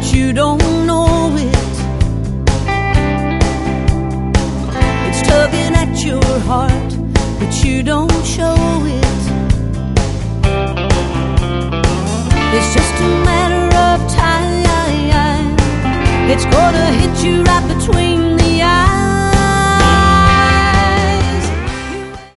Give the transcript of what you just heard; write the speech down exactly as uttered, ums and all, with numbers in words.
but you don't know it. It's tugging at your heart, but you don't show it. It's just a matter of time. It's gonna hit you right between